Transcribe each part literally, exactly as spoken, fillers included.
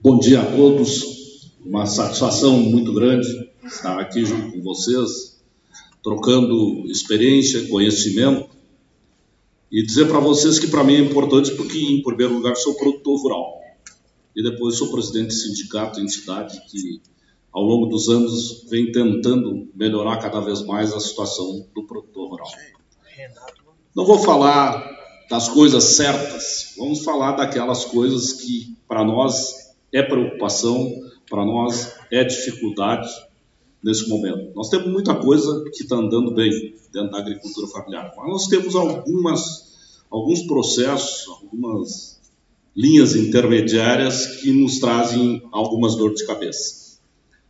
Bom dia a todos, uma satisfação muito grande estar aqui junto com vocês, trocando experiência, conhecimento, e dizer para vocês que para mim é importante porque, em primeiro lugar, sou produtor rural e depois sou presidente de sindicato em cidade que, ao longo dos anos, vem tentando melhorar cada vez mais a situação do produtor rural. Não vou falar das coisas certas, vamos falar daquelas coisas que, para nós, é preocupação, para nós é dificuldade nesse momento. Nós temos muita coisa que está andando bem dentro da agricultura familiar, mas nós temos algumas, alguns processos, algumas linhas intermediárias que nos trazem algumas dores de cabeça.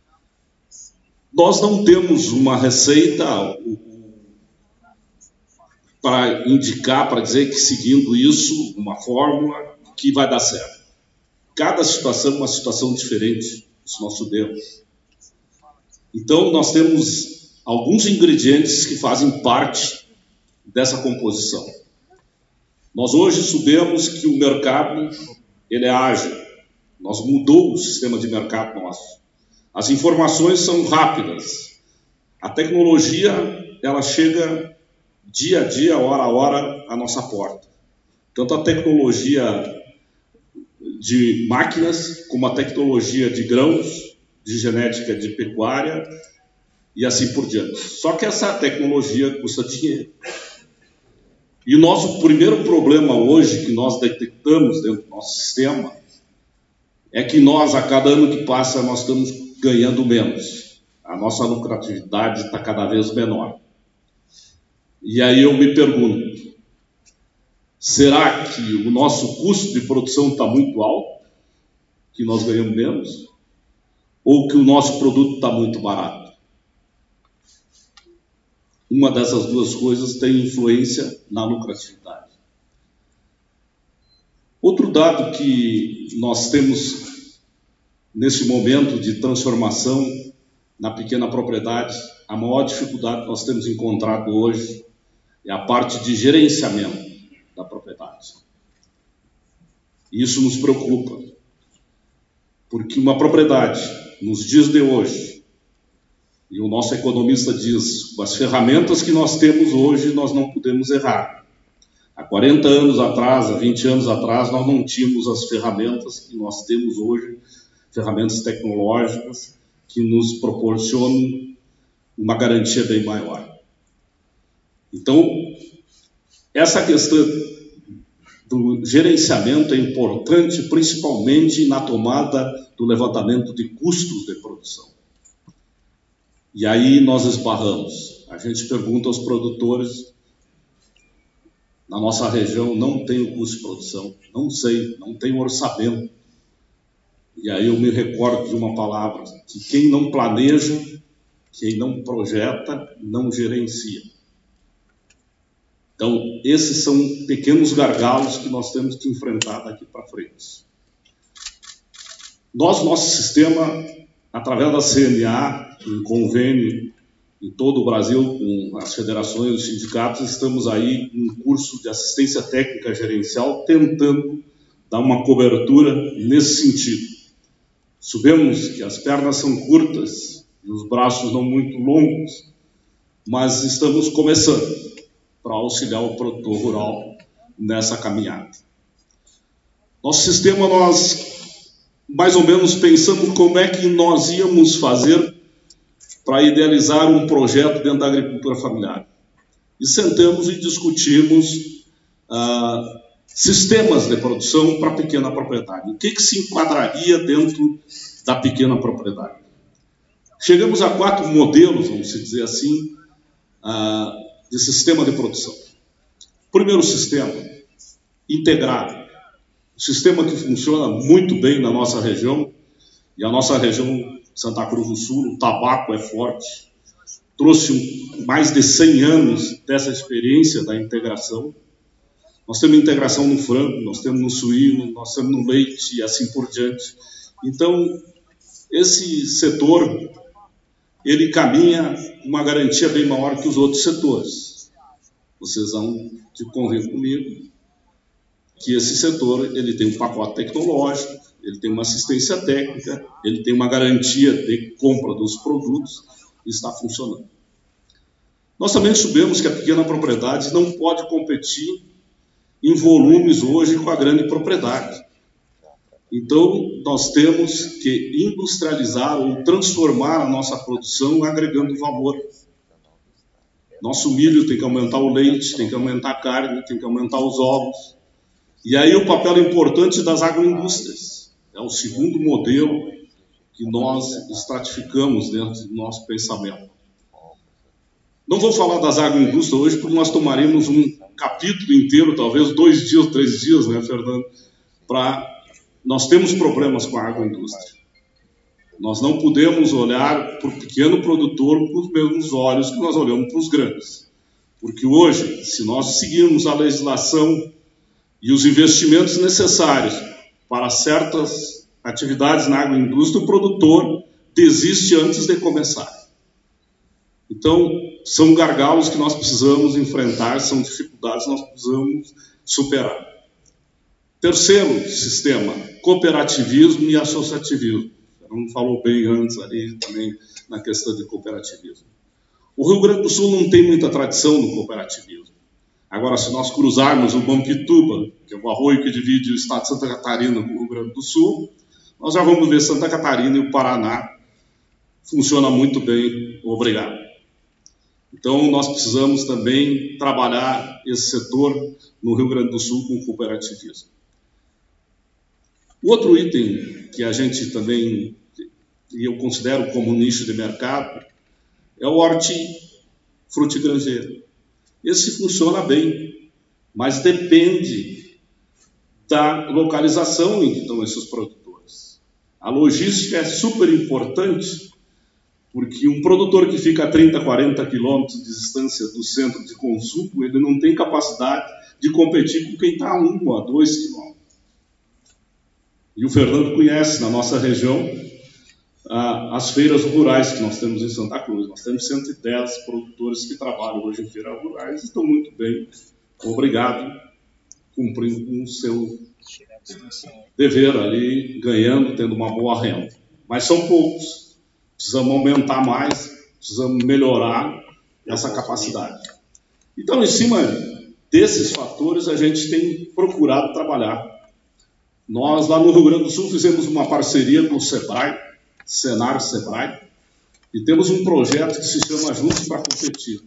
Nós não temos uma receita para indicar, para dizer que seguindo isso, uma fórmula que vai dar certo. Cada situação é uma situação diferente, isso nós sabemos. Então, nós temos alguns ingredientes que fazem parte dessa composição. Nós hoje sabemos que o mercado ele é ágil, nós mudou o sistema de mercado nosso. As informações são rápidas, a tecnologia ela chega dia a dia, hora a hora, à nossa porta. Tanto a tecnologia de máquinas, como a tecnologia de grãos, de genética de pecuária e assim por diante. Só que essa tecnologia custa dinheiro. E o nosso primeiro problema hoje que nós detectamos dentro do nosso sistema é que nós, a cada ano que passa, nós estamos ganhando menos. A nossa lucratividade está cada vez menor. E aí eu me pergunto, será que o nosso custo de produção está muito alto, que nós ganhamos menos, ou que o nosso produto está muito barato? Uma dessas duas coisas tem influência na lucratividade. Outro dado que nós temos nesse momento de transformação na pequena propriedade, a maior dificuldade que nós temos encontrado hoje é a parte de gerenciamento da propriedade. Isso nos preocupa, porque uma propriedade, nos dias de hoje, e o nosso economista diz, com as ferramentas que nós temos hoje, nós não podemos errar. Há quarenta anos atrás, há vinte anos atrás, nós não tínhamos as ferramentas que nós temos hoje, ferramentas tecnológicas que nos proporcionam uma garantia bem maior. Então, essa questão do gerenciamento é importante, principalmente na tomada do levantamento de custos de produção. E aí nós esbarramos. A gente pergunta aos produtores, na nossa região não tem o custo de produção, não sei, não tem orçamento. E aí eu me recordo de uma palavra, que quem não planeja, quem não projeta, não gerencia. Então, esses são pequenos gargalos que nós temos que enfrentar daqui para frente. Nós, nosso sistema, através da C N A, em convênio em todo o Brasil, com as federações e os sindicatos, estamos aí em um curso de assistência técnica gerencial, tentando dar uma cobertura nesse sentido. Sabemos que as pernas são curtas e os braços não muito longos, mas estamos começando para auxiliar o produtor rural nessa caminhada. Nosso sistema, nós mais ou menos pensamos como é que nós íamos fazer para idealizar um projeto dentro da agricultura familiar. E sentamos e discutimos ah, sistemas de produção para a pequena propriedade. O que, que se enquadraria dentro da pequena propriedade? Chegamos a quatro modelos, vamos dizer assim, ah, de sistema de produção. Primeiro sistema, integrado. Um sistema que funciona muito bem na nossa região, e a nossa região, Santa Cruz do Sul, o tabaco é forte. Trouxe mais de cem anos dessa experiência da integração. Nós temos integração no frango, nós temos no suíno, nós temos no leite e assim por diante. Então, esse setor, ele caminha uma garantia bem maior que os outros setores. Vocês vão convir comigo que esse setor ele tem um pacote tecnológico, ele tem uma assistência técnica, ele tem uma garantia de compra dos produtos e está funcionando. Nós também sabemos que a pequena propriedade não pode competir em volumes hoje com a grande propriedade. Então, nós temos que industrializar ou transformar a nossa produção agregando valor. Nosso milho tem que aumentar o leite, tem que aumentar a carne, tem que aumentar os ovos. E aí o papel importante das agroindústrias. É o segundo modelo que nós estratificamos dentro do nosso pensamento. Não vou falar das agroindústrias hoje, porque nós tomaremos um capítulo inteiro, talvez dois dias, três dias, né, Fernando? Para... Nós temos problemas com a agroindústria. Nós não podemos olhar para o pequeno produtor com os mesmos olhos que nós olhamos para os grandes. Porque hoje, se nós seguirmos a legislação e os investimentos necessários para certas atividades na agroindústria, o produtor desiste antes de começar. Então, são gargalos que nós precisamos enfrentar, são dificuldades que nós precisamos superar. Terceiro sistema, cooperativismo e associativismo. Não falou bem antes ali também na questão de cooperativismo. O Rio Grande do Sul não tem muita tradição no cooperativismo. Agora, se nós cruzarmos o Mampituba, que é o arroio que divide o estado de Santa Catarina com o Rio Grande do Sul, nós já vamos ver Santa Catarina e o Paraná funciona muito bem, obrigado. Então, nós precisamos também trabalhar esse setor no Rio Grande do Sul com cooperativismo. O outro item que a gente também, e eu considero como nicho de mercado, é o hortifrutigranjeiro. Esse funciona bem, mas depende da localização em que estão esses produtores. A logística é super importante, porque um produtor que fica a trinta, quarenta quilômetros de distância do centro de consumo, ele não tem capacidade de competir com quem está a um ou a dois quilômetros. E o Fernando conhece, na nossa região, as feiras rurais que nós temos em Santa Cruz. Nós temos cento e dez produtores que trabalham hoje em feiras rurais e estão muito bem, obrigado, cumprindo com o seu dever ali, ganhando, tendo uma boa renda. Mas são poucos. Precisamos aumentar mais, precisamos melhorar essa capacidade. Então, em cima desses fatores, a gente tem procurado trabalhar. Nós, lá no Rio Grande do Sul, fizemos uma parceria com o Sebrae, Senar Sebrae, e temos um projeto que se chama Juntos para Competir.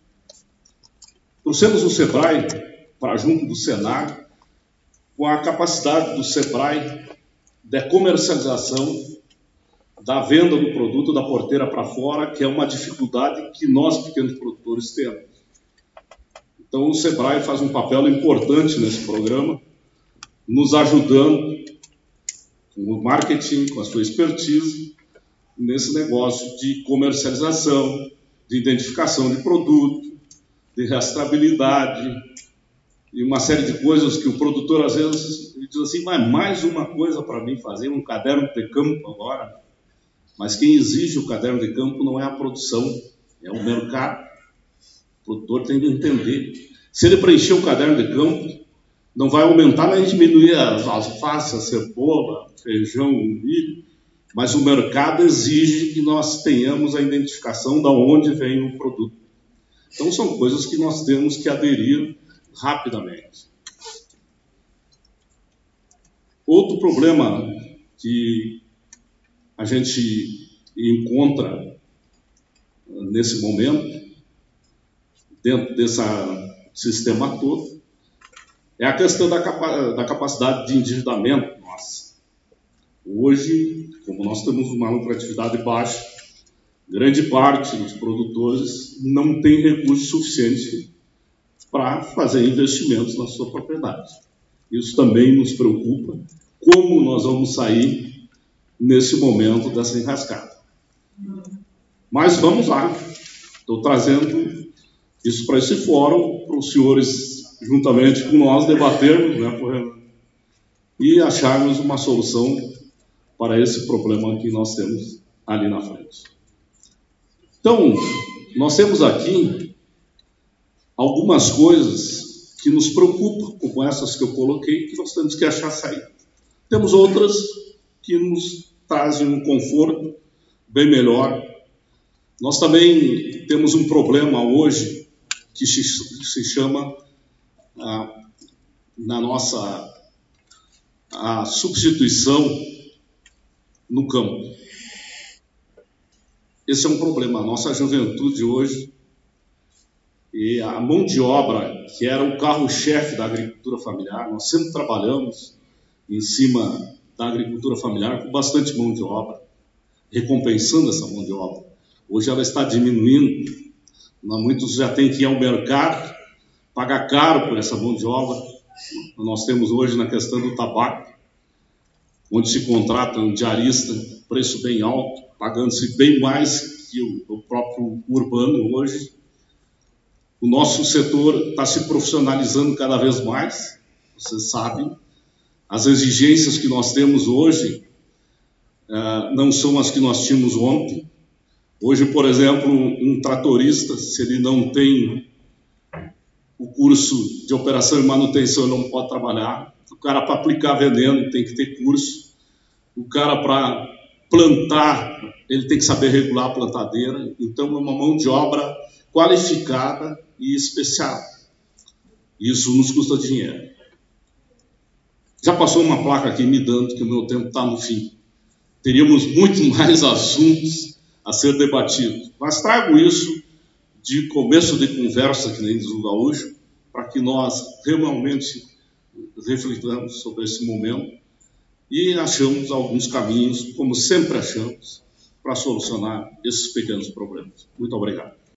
Trouxemos o Sebrae para junto do Senar, com a capacidade do Sebrae de comercialização da venda do produto da porteira para fora, que é uma dificuldade que nós, pequenos produtores, temos. Então, o Sebrae faz um papel importante nesse programa, nos ajudando com o marketing, com a sua expertise, nesse negócio de comercialização, de identificação de produto, de rastreabilidade, e uma série de coisas que o produtor, às vezes, diz assim, mas mais uma coisa para mim fazer, um caderno de campo agora. Mas quem exige o caderno de campo não é a produção, é o mercado. O produtor tem que entender. Se ele preencher o caderno de campo, não vai aumentar nem diminuir as alface, a cebola, feijão, milho, mas o mercado exige que nós tenhamos a identificação de onde vem o produto. Então, são coisas que nós temos que aderir rapidamente. Outro problema que a gente encontra nesse momento, dentro desse sistema todo, é a questão da, capa da capacidade de endividamento nossa. Hoje, como nós temos uma lucratividade baixa, grande parte dos produtores não tem recurso suficiente para fazer investimentos na sua propriedade. Isso também nos preocupa, como nós vamos sair nesse momento dessa enrascada. Mas vamos lá, estou trazendo isso para esse fórum, para os senhores, juntamente com nós, debatermos, né, e acharmos uma solução para esse problema que nós temos ali na frente. Então, nós temos aqui algumas coisas que nos preocupam, como essas que eu coloquei, que nós temos que achar saída. Temos outras que nos trazem um conforto bem melhor. Nós também temos um problema hoje que se, se chama, ah, na nossa a substituição no campo. Esse é um problema. A nossa juventude hoje, e a mão de obra, que era o carro-chefe da agricultura familiar, nós sempre trabalhamos em cima da agricultura familiar com bastante mão de obra, recompensando essa mão de obra. Hoje ela está diminuindo, muitos já têm que ir ao mercado, pagar caro por essa mão de obra. Nós temos hoje na questão do tabaco, onde se contrata um diarista, preço bem alto, pagando-se bem mais que o, o próprio urbano hoje. O nosso setor está se profissionalizando cada vez mais, vocês sabem. As exigências que nós temos hoje uh, não são as que nós tínhamos ontem. Hoje, por exemplo, um tratorista, se ele não tem o curso de operação e manutenção, ele não pode trabalhar. O cara, para aplicar veneno, tem que ter curso. O cara, para plantar, ele tem que saber regular a plantadeira. Então, é uma mão de obra qualificada e especial. Isso nos custa dinheiro. Já passou uma placa aqui me dando que o meu tempo está no fim. Teríamos muito mais assuntos a ser debatidos. Mas trago isso de começo de conversa, que nem diz o gaúcho, para que nós realmente reflitamos sobre esse momento e achamos alguns caminhos, como sempre achamos, para solucionar esses pequenos problemas. Muito obrigado.